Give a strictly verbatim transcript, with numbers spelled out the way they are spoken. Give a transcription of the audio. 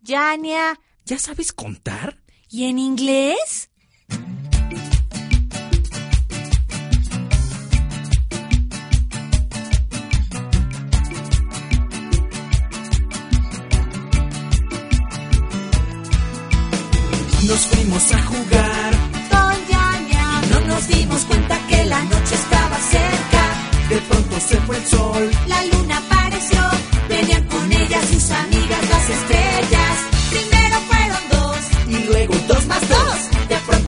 Yania. ¿Ya sabes contar? ¿Y en inglés? Nos fuimos a jugar Con Yania. y no nos dimos cuenta que la noche estaba cerca. De pronto se fue el sol. La luna para